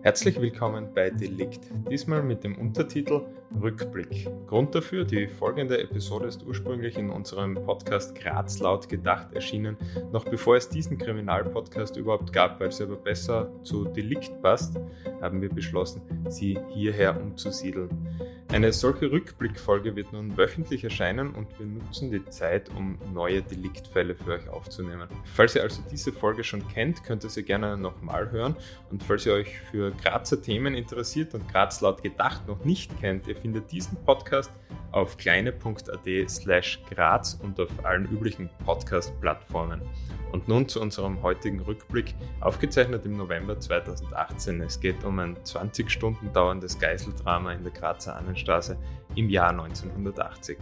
Herzlich willkommen bei Delikt, diesmal mit dem Untertitel Rückblick. Grund dafür, die folgende Episode ist ursprünglich in unserem Podcast Graz laut gedacht erschienen, noch bevor es diesen Kriminalpodcast überhaupt gab, weil es aber besser zu Delikt passt, haben wir beschlossen, sie hierher umzusiedeln. Eine solche Rückblickfolge wird nun wöchentlich erscheinen und wir nutzen die Zeit, um neue Deliktfälle für euch aufzunehmen. Falls ihr also diese Folge schon kennt, könnt ihr sie gerne nochmal hören, und falls ihr euch für Grazer Themen interessiert und Graz laut gedacht noch nicht kennt, ihr findet diesen Podcast auf kleine.at/Graz und auf allen üblichen Podcast-Plattformen. Und nun zu unserem heutigen Rückblick, aufgezeichnet im November 2018. Es geht um ein 20 Stunden dauerndes Geiseldrama in der Grazer Annenstraße im Jahr 1980.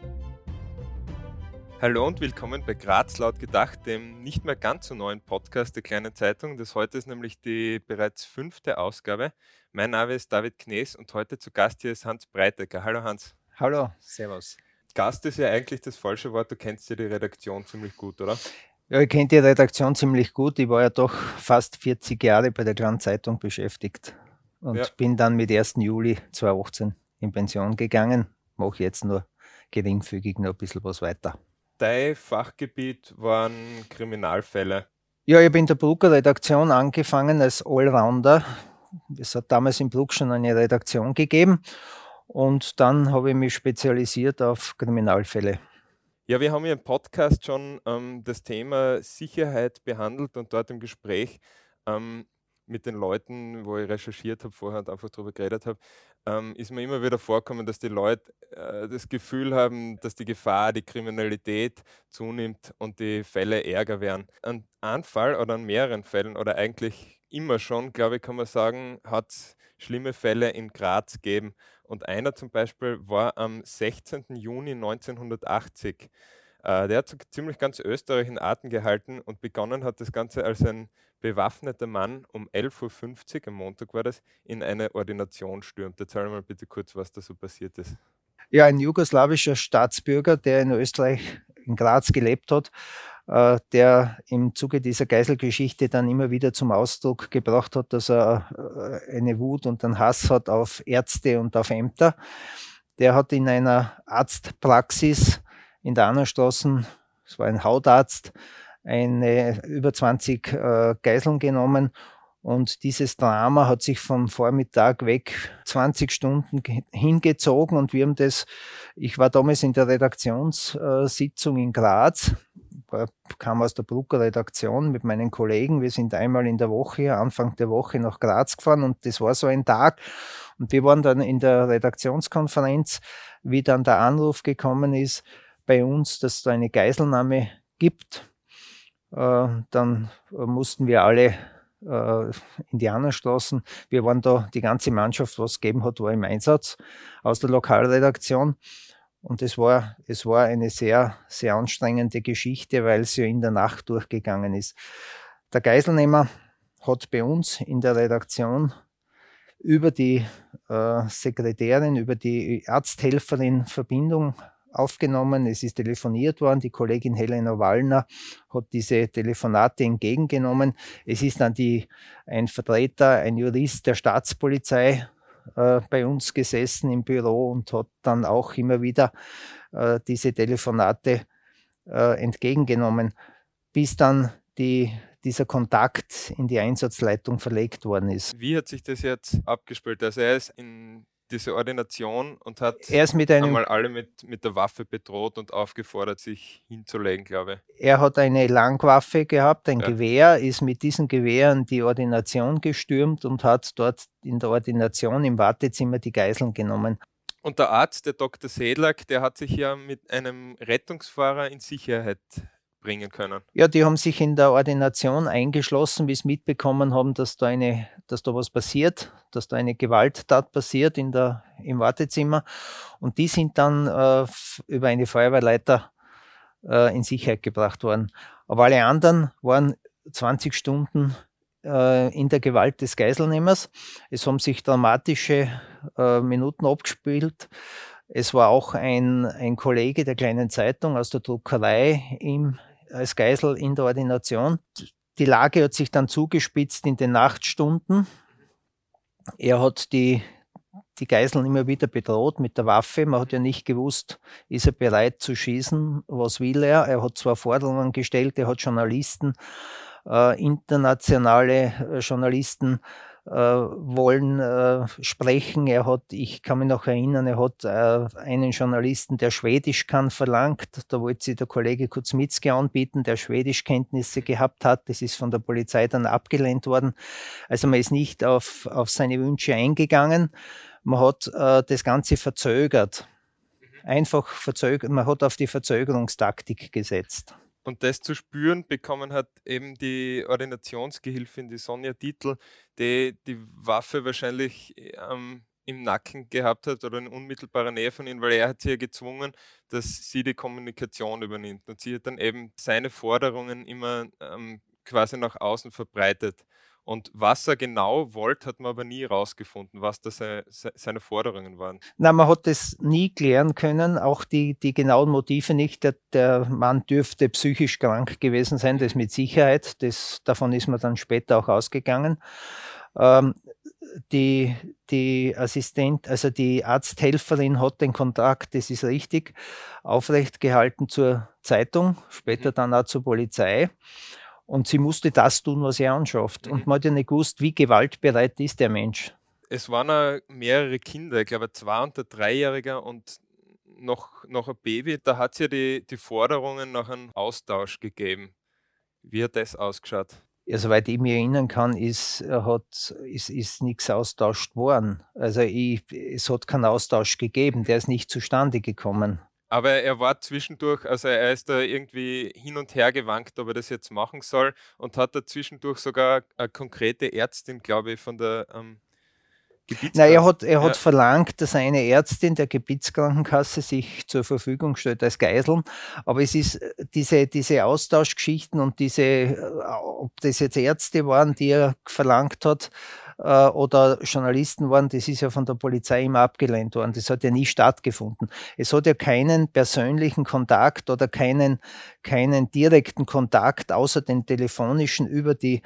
Hallo und willkommen bei Graz laut gedacht, dem nicht mehr ganz so neuen Podcast der Kleinen Zeitung. Das heute ist nämlich die bereits 5. Ausgabe. Mein Name ist David Knees und heute zu Gast hier ist Hans Breitecker. Hallo Hans. Hallo, servus. Gast ist ja eigentlich das falsche Wort, du kennst ja die Redaktion ziemlich gut, oder? Ja, ich kenne die Redaktion ziemlich gut. Ich war ja doch fast 40 Jahre bei der Kleinen Zeitung beschäftigt und bin dann mit 1. Juli 2018 in Pension gegangen. Mache jetzt nur geringfügig noch ein bisschen was weiter. Dein Fachgebiet waren Kriminalfälle. Ja, ich habe in der Brucker Redaktion angefangen als Allrounder. Es hat damals in Bruck schon eine Redaktion gegeben und dann habe ich mich spezialisiert auf Kriminalfälle. Ja, wir haben hier im Podcast schon das Thema Sicherheit behandelt und dort im Gespräch mit den Leuten, wo ich recherchiert habe, vorher und einfach darüber geredet habe, ist mir immer wieder vorkommen, dass die Leute das Gefühl haben, dass die Gefahr, die Kriminalität zunimmt und die Fälle ärger werden. An einem Fall oder an mehreren Fällen oder eigentlich immer schon, glaube ich, kann man sagen, hat es schlimme Fälle in Graz gegeben. Und einer zum Beispiel war am 16. Juni 1980. Der hat so ziemlich ganz Österreich in Atem gehalten und begonnen hat das Ganze als ein bewaffneter Mann um 11.50 Uhr, am Montag war das, in eine Ordination stürmt. Erzähl mal bitte kurz, was da so passiert ist. Ja, ein jugoslawischer Staatsbürger, der in Österreich, in Graz gelebt hat, der im Zuge dieser Geiselgeschichte dann immer wieder zum Ausdruck gebracht hat, dass er eine Wut und einen Hass hat auf Ärzte und auf Ämter. Der hat in einer Arztpraxis in der Annenstraße, es war ein Hautarzt, über 20 Geiseln genommen. Und dieses Drama hat sich vom Vormittag weg 20 Stunden hingezogen und ich war damals in der Redaktionssitzung in Graz, kam aus der Brucker Redaktion mit meinen Kollegen. Wir sind einmal in der Woche, Anfang der Woche nach Graz gefahren und das war so ein Tag. Und wir waren dann in der Redaktionskonferenz, wie dann der Anruf gekommen ist bei uns, dass es da eine Geiselnahme gibt. Dann mussten wir alle in die Annenstraßen. Wir waren da, die ganze Mannschaft, was es gegeben hat, war im Einsatz aus der Lokalredaktion. Und es war eine sehr, sehr anstrengende Geschichte, weil es ja in der Nacht durchgegangen ist. Der Geiselnehmer hat bei uns in der Redaktion über die Sekretärin, über die Arzthelferin Verbindung aufgenommen. Es ist telefoniert worden. Die Kollegin Helena Wallner hat diese Telefonate entgegengenommen. Es ist dann ein Vertreter, ein Jurist der Staatspolizei bei uns gesessen im Büro und hat dann auch immer wieder diese Telefonate entgegengenommen, bis dann dieser Kontakt in die Einsatzleitung verlegt worden ist. Wie hat sich das jetzt abgespielt? Also er ist in diese Ordination und hat einmal alle mit der Waffe bedroht und aufgefordert, sich hinzulegen, glaube ich. Er hat eine Langwaffe gehabt, ein Gewehr, ist mit diesen Gewehren die Ordination gestürmt und hat dort in der Ordination im Wartezimmer die Geiseln genommen. Und der Arzt, der Dr. Sedlak, der hat sich ja mit einem Rettungsfahrer in Sicherheit bringen können. Ja, die haben sich in der Ordination eingeschlossen, wie sie mitbekommen haben, dass da was passiert, dass da eine Gewalttat passiert im Wartezimmer. Und die sind dann über eine Feuerwehrleiter in Sicherheit gebracht worden. Aber alle anderen waren 20 Stunden in der Gewalt des Geiselnehmers. Es haben sich dramatische Minuten abgespielt. Es war auch ein Kollege der Kleinen Zeitung aus der Druckerei als Geisel in der Ordination. Die Lage hat sich dann zugespitzt in den Nachtstunden. Er hat die Geiseln immer wieder bedroht mit der Waffe. Man hat ja nicht gewusst, ist er bereit zu schießen, was will er. Er hat zwar Forderungen gestellt, er hat Journalisten, internationale Journalisten wollen sprechen. Ich kann mich noch erinnern, er hat einen Journalisten, der Schwedisch kann, verlangt. Da wollte sich der Kollege Kuzmicki anbieten, der Schwedischkenntnisse gehabt hat. Das ist von der Polizei dann abgelehnt worden. Also man ist nicht auf seine Wünsche eingegangen. Man hat das Ganze verzögert. Einfach verzögert. Man hat auf die Verzögerungstaktik gesetzt. Und das zu spüren bekommen hat eben die Ordinationsgehilfin, die Sonja Dietl, die die Waffe wahrscheinlich im Nacken gehabt hat oder in unmittelbarer Nähe von ihm, weil er hat sie ja gezwungen, dass sie die Kommunikation übernimmt. Und sie hat dann eben seine Forderungen immer quasi nach außen verbreitet. Und was er genau wollte, hat man aber nie herausgefunden, was da seine Forderungen waren. Nein, man hat das nie klären können, auch die genauen Motive nicht. Der Mann dürfte psychisch krank gewesen sein, das mit Sicherheit. Davon ist man dann später auch ausgegangen. Die Assistent, also die Arzthelferin hat den Kontakt, das ist richtig, aufrecht gehalten zur Zeitung, später dann auch zur Polizei. Und sie musste das tun, was er anschafft. Und man hat ja nicht gewusst, wie gewaltbereit ist der Mensch. Es waren auch mehrere Kinder, ich glaube ein 2- und ein 3-Jähriger und noch ein Baby. Da hat es ja die Forderungen nach einem Austausch gegeben. Wie hat das ausgeschaut? Ja, soweit ich mich erinnern kann, ist nichts austauscht worden. Also es hat keinen Austausch gegeben, der ist nicht zustande gekommen. Aber er war zwischendurch, also er ist da irgendwie hin und her gewankt, ob er das jetzt machen soll und hat da zwischendurch sogar eine konkrete Ärztin, glaube ich, von der Gebietskrankenkasse. Er hat verlangt, dass eine Ärztin der Gebietskrankenkasse sich zur Verfügung stellt als Geiseln. Aber es ist diese Austauschgeschichten und ob das jetzt Ärzte waren, die er verlangt hat, oder Journalisten waren, das ist ja von der Polizei immer abgelehnt worden. Das hat ja nie stattgefunden. Es hat ja keinen persönlichen Kontakt oder keinen direkten Kontakt außer den telefonischen über die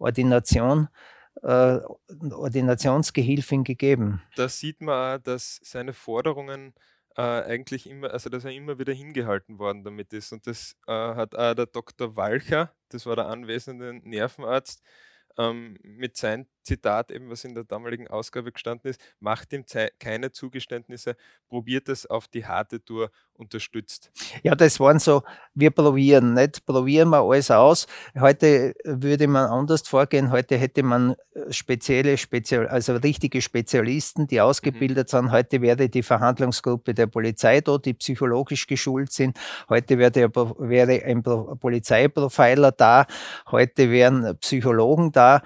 Ordinationsgehilfin gegeben. Da sieht man auch, dass seine Forderungen eigentlich immer, also dass er immer wieder hingehalten worden damit ist. Und das hat auch der Dr. Walcher, das war der anwesende Nervenarzt, mit seinem Zitat, eben was in der damaligen Ausgabe gestanden ist, macht ihm keine Zugeständnisse, probiert es auf die harte Tour, unterstützt. Ja, das waren so, wir probieren, nicht probieren wir alles aus. Heute würde man anders vorgehen, heute hätte man also richtige Spezialisten, die ausgebildet sind. Heute wäre die Verhandlungsgruppe der Polizei da, die psychologisch geschult sind. Heute wäre ein Polizeiprofiler da. Heute wären Psychologen da,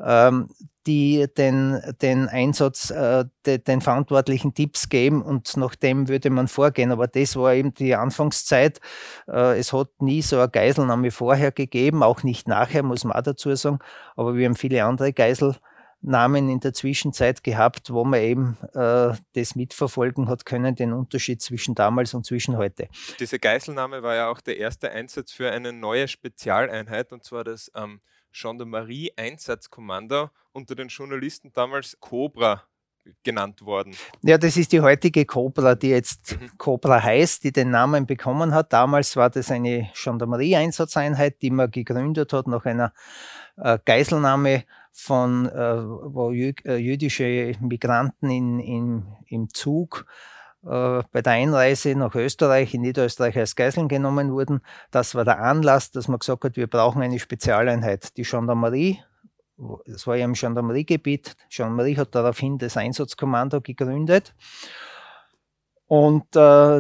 die den Einsatz, den Verantwortlichen Tipps geben und nach dem würde man vorgehen. Aber das war eben die Anfangszeit. Es hat nie so eine Geiselnahme vorher gegeben, auch nicht nachher, muss man auch dazu sagen. Aber wir haben viele andere Geiselnahmen in der Zwischenzeit gehabt, wo man eben das mitverfolgen hat können, den Unterschied zwischen damals und zwischen heute. Diese Geiselnahme war ja auch der erste Einsatz für eine neue Spezialeinheit, und zwar das Gendarmerie-Einsatzkommando, unter den Journalisten damals Cobra genannt worden. Ja, das ist die heutige Cobra, die jetzt Cobra heißt, die den Namen bekommen hat. Damals war das eine Gendarmerie-Einsatzeinheit, die man gegründet hat nach einer Geiselnahme wo jüdische Migranten im Zug bei der Einreise nach Österreich, in Niederösterreich als Geiseln genommen wurden. Das war der Anlass, dass man gesagt hat, wir brauchen eine Spezialeinheit. Die Gendarmerie, das war ja im Gendarmeriegebiet, die Gendarmerie hat daraufhin das Einsatzkommando gegründet. Und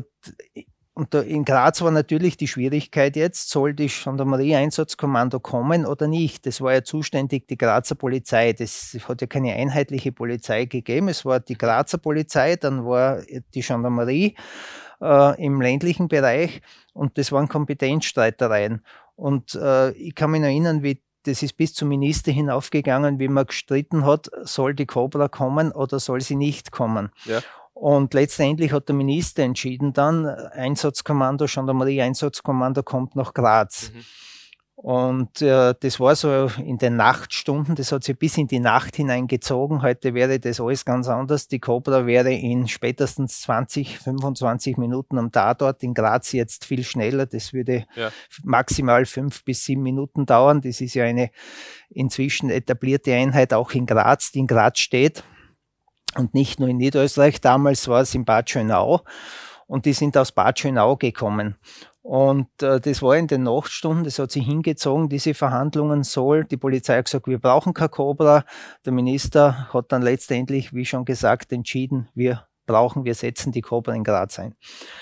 in Graz war natürlich die Schwierigkeit jetzt, soll die Gendarmerie-Einsatzkommando kommen oder nicht? Das war ja zuständig die Grazer Polizei. Das hat ja keine einheitliche Polizei gegeben. Es war die Grazer Polizei, dann war die Gendarmerie im ländlichen Bereich und das waren Kompetenzstreitereien. Und ich kann mich noch erinnern, das ist bis zum Minister hinaufgegangen, wie man gestritten hat, soll die Cobra kommen oder soll sie nicht kommen? Ja. Und letztendlich hat der Minister entschieden dann, Einsatzkommando, Gendarmerie-Einsatzkommando kommt nach Graz. Und das war so in den Nachtstunden, das hat sich bis in die Nacht hineingezogen. Heute wäre das alles ganz anders. Die Cobra wäre in spätestens 20, 25 Minuten am Tatort, in Graz jetzt viel schneller. Das würde maximal 5 bis 7 Minuten dauern. Das ist ja eine inzwischen etablierte Einheit auch in Graz, die in Graz steht und nicht nur in Niederösterreich. Damals war es in Bad Schönau und die sind aus Bad Schönau gekommen. Und das war in den Nachtstunden, das hat sich hingezogen, diese Verhandlungen die Polizei hat gesagt, wir brauchen keine Cobra. Der Minister hat dann letztendlich, wie schon gesagt, entschieden, wir setzen die Cobra in Graz ein.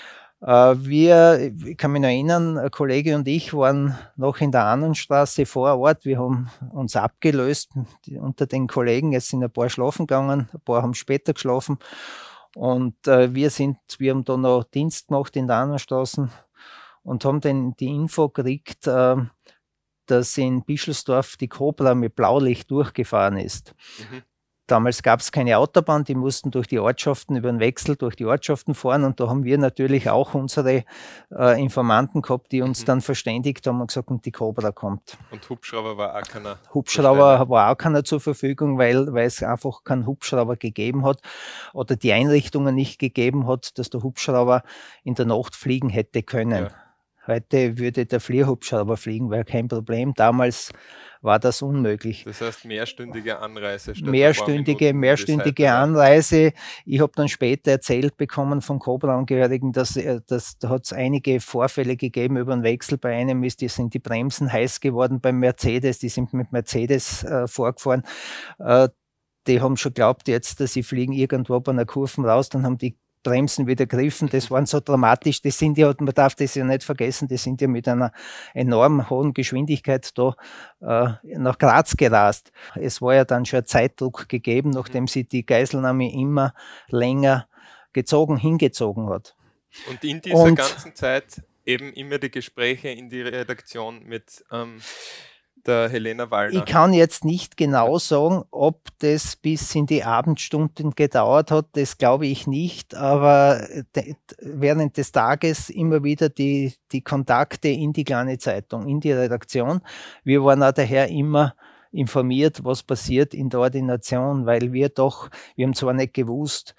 Ich kann mich noch erinnern, ein Kollege und ich waren noch in der Annenstraße vor Ort. Wir haben uns abgelöst unter den Kollegen. Jetzt sind ein paar schlafen gegangen, ein paar haben später geschlafen. Und wir haben da noch Dienst gemacht in der Annenstraße und haben dann die Info gekriegt, dass in Bischelsdorf die Cobra mit Blaulicht durchgefahren ist. Mhm. Damals gab es keine Autobahn, die mussten durch die Ortschaften, über den Wechsel durch die Ortschaften fahren und da haben wir natürlich auch unsere Informanten gehabt, die uns dann verständigt haben und gesagt, und die Cobra kommt. Und Hubschrauber war auch keiner? Hubschrauber war auch keiner zur Verfügung, weil es einfach keinen Hubschrauber gegeben hat oder die Einrichtungen nicht gegeben hat, dass der Hubschrauber in der Nacht fliegen hätte können. Ja. Heute würde der Fliegerhubschrauber fliegen, wäre kein Problem. Damals war das unmöglich. Das heißt mehrstündige Anreise. Mehrstündige Anreise. Ich habe dann später erzählt bekommen von Cobra-Angehörigen, da hat es einige Vorfälle gegeben über den Wechsel. Bei einem sind die Bremsen heiß geworden beim Mercedes, die sind mit Mercedes vorgefahren. Die haben schon geglaubt jetzt, dass sie fliegen irgendwo bei einer Kurve raus, dann haben die Bremsen wieder griffen, das waren so dramatisch, man darf das ja nicht vergessen, die sind ja mit einer enorm hohen Geschwindigkeit da nach Graz gerast. Es war ja dann schon ein Zeitdruck gegeben, nachdem sie die Geiselnahme immer länger hingezogen hat. Und in dieser ganzen Zeit eben immer die Gespräche in die Redaktion mit der Helena Wallner. Ich kann jetzt nicht genau sagen, ob das bis in die Abendstunden gedauert hat, das glaube ich nicht, aber während des Tages immer wieder die Kontakte in die kleine Zeitung, in die Redaktion. Wir waren auch daher immer informiert, was passiert in der Ordination, weil wir haben zwar nicht gewusst,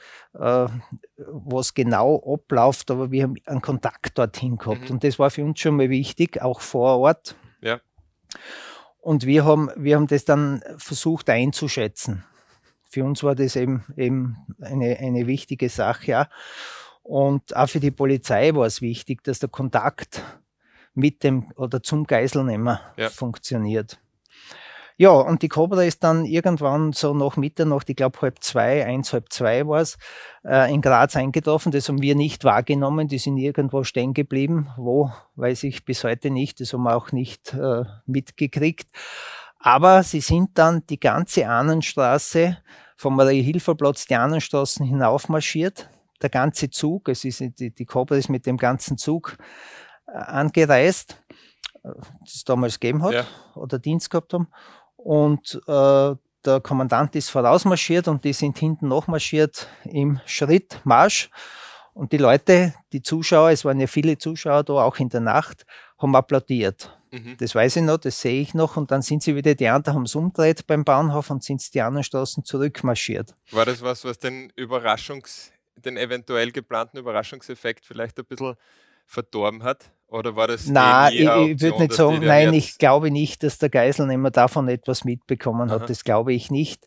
was genau abläuft, aber wir haben einen Kontakt dorthin gehabt und das war für uns schon mal wichtig, auch vor Ort. Ja. Und wir haben das dann versucht einzuschätzen. Für uns war das eben eine wichtige Sache. Ja. Und auch für die Polizei war es wichtig, dass der Kontakt mit dem oder zum Geiselnehmer funktioniert. Ja, und die Cobra ist dann irgendwann so nach Mitternacht, ich glaube 1:30 war es, in Graz eingetroffen. Das haben wir nicht wahrgenommen, die sind irgendwo stehen geblieben. Wo, weiß ich bis heute nicht, das haben wir auch nicht mitgekriegt. Aber sie sind dann die ganze Annenstraße, vom Marie-Hilfer-Platz die Annenstraßen hinaufmarschiert. Der ganze Zug, die Cobra ist mit dem ganzen Zug angereist, das es damals gegeben hat oder Dienst gehabt haben. Und der Kommandant ist vorausmarschiert und die sind hinten nachmarschiert im Schrittmarsch. Und die Leute, die Zuschauer, es waren ja viele Zuschauer da, auch in der Nacht, haben applaudiert. Mhm. Das weiß ich noch, das sehe ich noch. Und dann sind sie wieder, die anderen haben es umgedreht beim Bahnhof und sind die anderen Straßen zurückmarschiert. War das was den eventuell geplanten Überraschungseffekt vielleicht ein bisschen verdorben hat? Oder war das Nein, ich würde nicht sagen, nein, ich glaube nicht, dass der Geiselnehmer davon etwas mitbekommen hat. Das glaube ich nicht.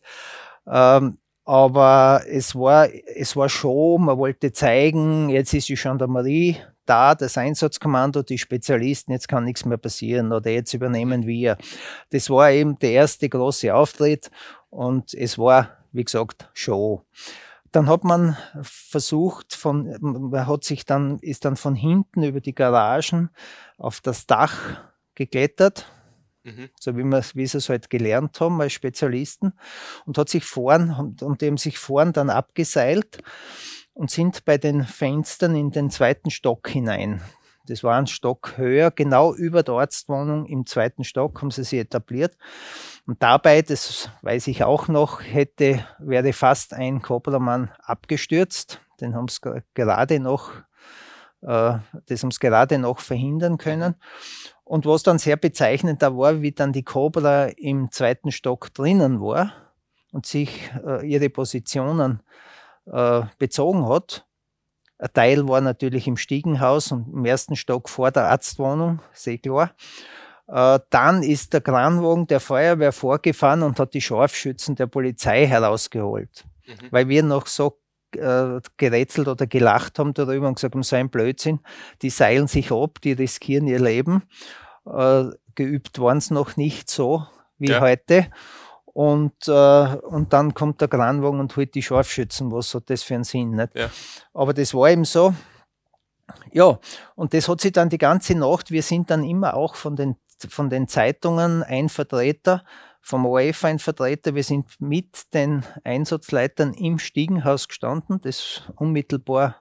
Aber es war schon, man wollte zeigen, jetzt ist die Gendarmerie da, das Einsatzkommando, die Spezialisten, jetzt kann nichts mehr passieren oder jetzt übernehmen wir. Das war eben der erste große Auftritt und es war, wie gesagt, Show. Dann hat man versucht, ist dann von hinten über die Garagen auf das Dach geklettert, so wie sie es halt gelernt haben als Spezialisten, und hat sich die haben sich vorn dann abgeseilt und sind bei den Fenstern in den 2. Stock hinein. Das war ein Stock höher, genau über der Arztwohnung im 2. Stock haben sie sich etabliert. Und dabei, das weiß ich auch noch, wäre fast ein Cobra-Mann abgestürzt. Den haben sie gerade noch verhindern können. Und was dann sehr bezeichnend da war, wie dann die Cobra im 2. Stock drinnen war und sich ihre Positionen bezogen hat. Ein Teil war natürlich im Stiegenhaus und im 1. Stock vor der Arztwohnung, sehr klar. Dann ist der Kranwagen der Feuerwehr vorgefahren und hat die Scharfschützen der Polizei herausgeholt. Weil wir noch so gerätselt oder gelacht haben darüber und gesagt haben, so ein Blödsinn, die seilen sich ab, die riskieren ihr Leben. Geübt waren es noch nicht so wie heute. Und dann kommt der Kranwagen und holt die Scharfschützen. Was hat das für einen Sinn? Nicht? Ja. Aber das war eben so. Ja, und das hat sich dann die ganze Nacht, wir sind dann immer auch von den Zeitungen ein Vertreter, vom ORF ein Vertreter, wir sind mit den Einsatzleitern im Stiegenhaus gestanden, das unmittelbar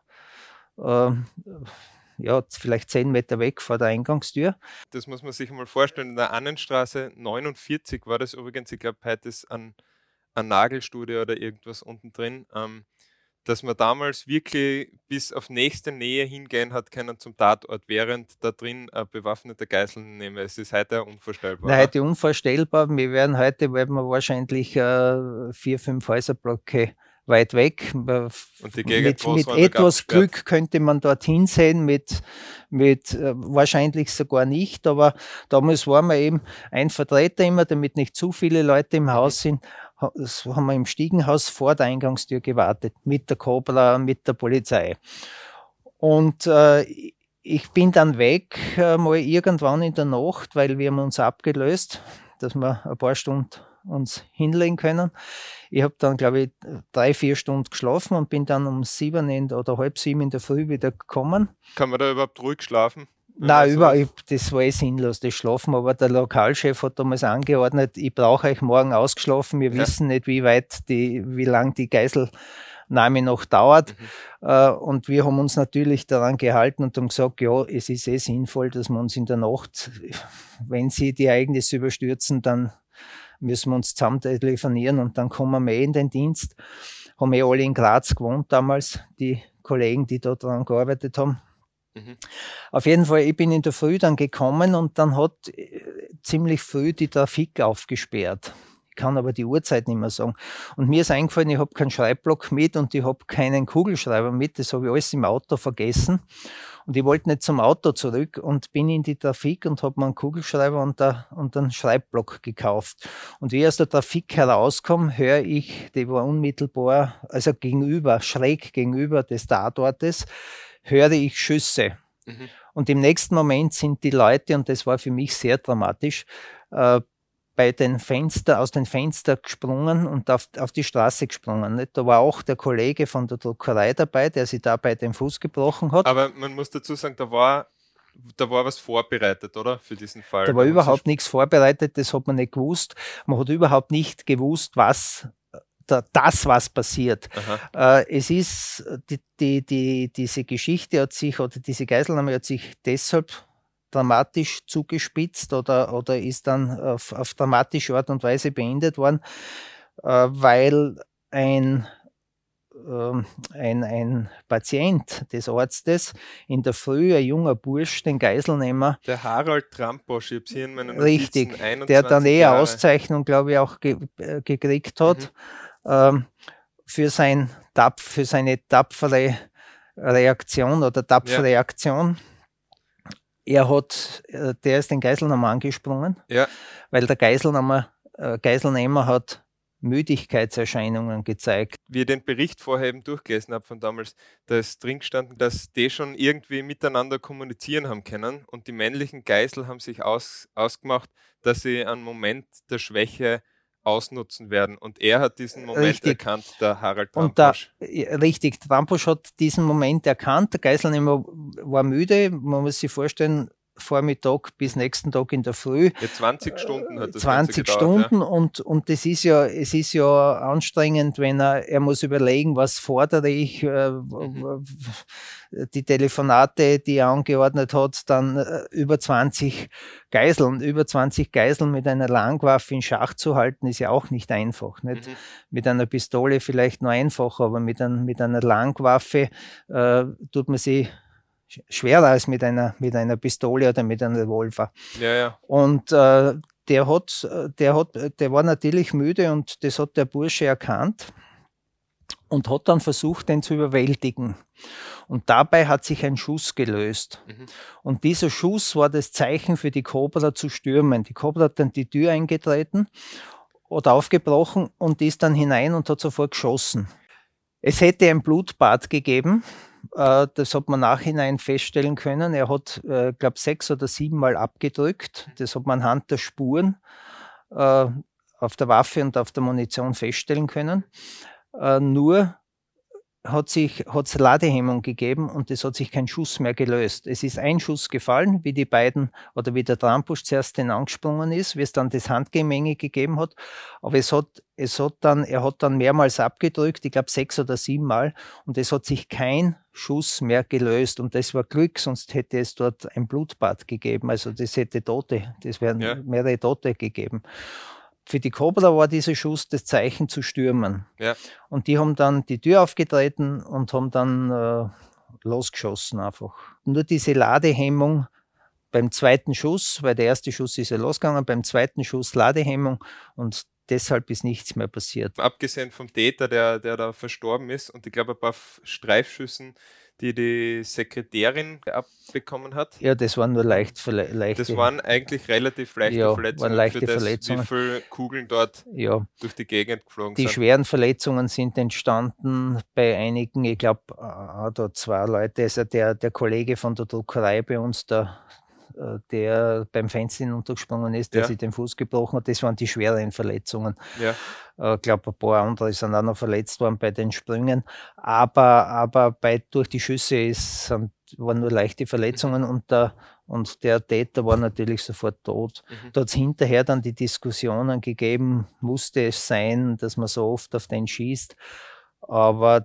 vielleicht 10 Meter weg vor der Eingangstür. Das muss man sich mal vorstellen. In der Annenstraße 49 war das übrigens, ich glaube, heute ist ein Nagelstudio oder irgendwas unten drin, dass man damals wirklich bis auf nächste Nähe hingehen hat können zum Tatort, während da drin bewaffnete Geiseln nehmen. Es ist heute unvorstellbar. Nein, heute unvorstellbar. Wir werden wahrscheinlich 4-5 Häuserblöcke weit weg. Und die Gegend mit etwas Glück könnte man dorthin sehen, mit wahrscheinlich sogar nicht, aber damals waren wir eben ein Vertreter immer, damit nicht zu viele Leute im Haus sind, haben wir im Stiegenhaus vor der Eingangstür gewartet, mit der Cobra, mit der Polizei. Und ich bin dann weg, mal irgendwann in der Nacht, weil wir haben uns abgelöst, dass wir ein paar Stunden uns hinlegen können. Ich habe dann, glaube ich, 3-4 Stunden geschlafen und bin dann um 7 oder 6:30 in der Früh wieder gekommen. Kann man da überhaupt ruhig schlafen? Nein, das war sinnlos, das Schlafen, aber der Lokalchef hat damals angeordnet, ich brauche euch morgen ausgeschlafen, wir wissen nicht, wie lang die Geiselnahme noch dauert. Und wir haben uns natürlich daran gehalten und haben gesagt, ja, es ist sinnvoll, dass wir uns in der Nacht, wenn sie die Ereignisse überstürzen, dann müssen wir uns zusammen telefonieren und dann kommen wir in den Dienst. Haben alle in Graz gewohnt damals, die Kollegen, die da dran gearbeitet haben. Auf jeden Fall, ich bin in der Früh dann gekommen und dann hat ziemlich früh die Trafik aufgesperrt. Ich kann aber die Uhrzeit nicht mehr sagen. Und mir ist eingefallen, ich habe keinen Schreibblock mit und ich habe keinen Kugelschreiber mit. Das habe ich alles im Auto vergessen. Und ich wollte nicht zum Auto zurück und bin in die Trafik und habe mir einen Kugelschreiber und einen Schreibblock gekauft. Und wie ich aus der Trafik herauskomme, höre ich, die war unmittelbar, also schräg gegenüber des Tatortes, höre ich Schüsse. Und im nächsten Moment sind die Leute, und das war für mich sehr dramatisch, aus den Fenstern gesprungen und auf die Straße gesprungen. Da war auch der Kollege von der Druckerei dabei, der sich dabei den Fuß gebrochen hat. Aber man muss dazu sagen, da war was vorbereitet, oder? Für diesen Fall. Da war überhaupt nichts vorbereitet, das hat man nicht gewusst. Man hat überhaupt nicht gewusst, was passiert. Es ist, diese Geschichte diese Geiselnahme hat sich deshalb dramatisch zugespitzt oder ist dann auf dramatische Art und Weise beendet worden, weil ein Patient des Arztes in der Früh, ein junger Bursch, den Geiselnehmer. Der Harald Tramposch, ich habe hier in meinen Notizen richtig, der dann eine Auszeichnung, glaube ich, auch gekriegt hat, für seine tapfere Reaktion oder tapfere Aktion. Der ist den Geiselnehmer angesprungen, weil der Geiselnehmer hat Müdigkeitserscheinungen gezeigt. Wie ich den Bericht vorher eben durchgelesen habe von damals, da ist drin gestanden, dass die schon irgendwie miteinander kommunizieren haben können und die männlichen Geisel haben sich ausgemacht, dass sie einen Moment der Schwäche ausnutzen werden. Und er hat diesen Moment erkannt, der Harald Tramposch. Richtig, Tramposch hat diesen Moment erkannt. Der Geiselnehmer war müde. Man muss sich vorstellen, Vormittag bis nächsten Tag in der Früh. Ja, 20 Stunden hat das 20 Stunden und es ist ja anstrengend, wenn er muss überlegen, was fordere ich, die Telefonate, die er angeordnet hat, dann über 20 Geiseln mit einer Langwaffe in Schach zu halten, ist ja auch nicht einfach. Nicht? Mit einer Pistole vielleicht nur einfach, aber mit einer Langwaffe tut man sie schwerer als mit einer Pistole oder mit einem Revolver. Ja. Und der war natürlich müde und das hat der Bursche erkannt und hat dann versucht, den zu überwältigen. Und dabei hat sich ein Schuss gelöst. Und dieser Schuss war das Zeichen für die Cobra zu stürmen. Die Cobra hat dann die Tür eingetreten oder aufgebrochen und ist dann hinein und hat sofort geschossen. Es hätte ein Blutbad gegeben. Das hat man nachhinein feststellen können. Er hat, glaube 6 oder 7 Mal abgedrückt. Das hat man anhand der Spuren auf der Waffe und auf der Munition feststellen können. Nur hat es Ladehemmung gegeben und es hat sich kein Schuss mehr gelöst. Es ist ein Schuss gefallen, wie die beiden oder wie der Trampusch zuerst den angesprungen ist, wie es dann das Handgemenge gegeben hat. Aber er hat dann mehrmals abgedrückt, ich glaube 6 oder 7 Mal, und es hat sich kein Schuss mehr gelöst. Und das war Glück, sonst hätte es dort ein Blutbad gegeben. Also das wären mehrere Tote gegeben. Für die Cobra war dieser Schuss das Zeichen zu stürmen. Ja. Und die haben dann die Tür aufgetreten und haben dann losgeschossen einfach. Nur diese Ladehemmung beim zweiten Schuss, weil der erste Schuss ist ja losgegangen, beim zweiten Schuss Ladehemmung und deshalb ist nichts mehr passiert. Abgesehen vom Täter, der da verstorben ist und ich glaube ein paar Streifschüssen, die Sekretärin abbekommen hat. Ja, das waren nur leichte. Das waren eigentlich relativ leichte Verletzungen. Waren leichte für das, Verletzungen. Wie viele Kugeln dort durch die Gegend geflogen sind. Die schweren Verletzungen sind entstanden bei einigen, ich glaube, da 2 Leute, also der Kollege von der Druckerei bei uns, der beim Fenster untergesprungen ist, der sich den Fuß gebrochen hat, das waren die schweren Verletzungen. Ja. Ich glaube, ein paar andere sind auch noch verletzt worden bei den Sprüngen, aber durch die Schüsse waren nur leichte Verletzungen und der Täter war natürlich sofort tot. Da hat es hinterher dann die Diskussionen gegeben, musste es sein, dass man so oft auf den schießt, aber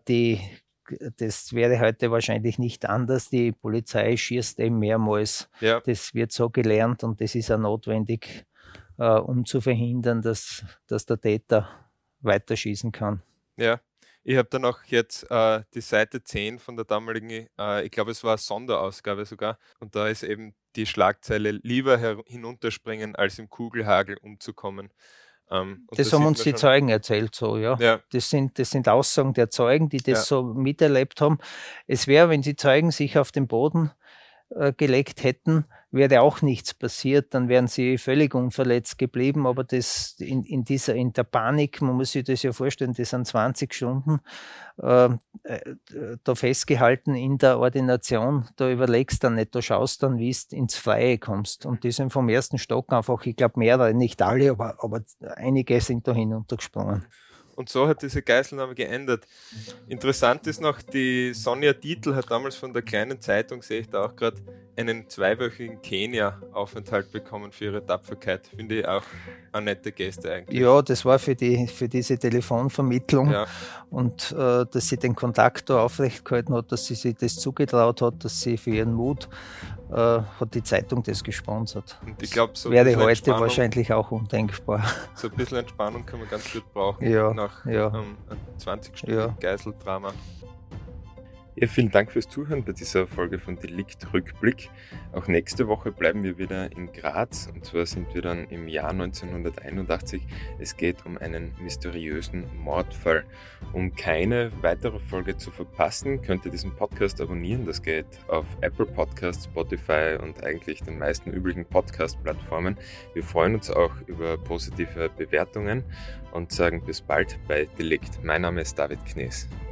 das wäre heute wahrscheinlich nicht anders. Die Polizei schießt eben mehrmals. Ja. Das wird so gelernt und das ist auch notwendig, um zu verhindern, dass der Täter weiterschießen kann. Ja, ich habe dann auch jetzt die Seite 10 von der damaligen, ich glaube es war eine Sonderausgabe sogar, und da ist eben die Schlagzeile: Lieber hinunterspringen, als im Kugelhagel umzukommen. Das haben uns die Zeugen erzählt, so, ja. Das sind Aussagen der Zeugen, die das so miterlebt haben. Es wäre, wenn die Zeugen sich auf den Boden gelegt hätten, wäre auch nichts passiert, dann wären sie völlig unverletzt geblieben, aber das in der Panik, man muss sich das ja vorstellen, das sind 20 Stunden da festgehalten in der Ordination, da überlegst du dann nicht, da schaust dann, wie du ins Freie kommst, und die sind vom ersten Stock einfach, ich glaube mehrere, nicht alle, aber einige sind da hinuntergesprungen. Und so hat diese Geiselnahme geendet. Interessant ist noch, die Sonja Dietl hat damals von der kleinen Zeitung, sehe ich da auch gerade, einen 2-wöchigen Kenia-Aufenthalt bekommen für ihre Tapferkeit. Finde ich auch eine nette Geste eigentlich. Ja, das war für diese Telefonvermittlung und dass sie den Kontakt da aufrecht gehalten hat, dass sie sich das zugetraut hat, dass sie für ihren Mut hat die Zeitung das gesponsert. Und ich glaube, so wäre heute wahrscheinlich auch undenkbar. So ein bisschen Entspannung kann man ganz gut brauchen nach 20 Stunden Geiseldrama. Ja, vielen Dank fürs Zuhören bei dieser Folge von Delikt Rückblick. Auch nächste Woche bleiben wir wieder in Graz, und zwar sind wir dann im Jahr 1981. Es geht um einen mysteriösen Mordfall. Um keine weitere Folge zu verpassen, könnt ihr diesen Podcast abonnieren. Das geht auf Apple Podcasts, Spotify und eigentlich den meisten üblichen Podcast-Plattformen. Wir freuen uns auch über positive Bewertungen und sagen bis bald bei Delikt. Mein Name ist David Knees.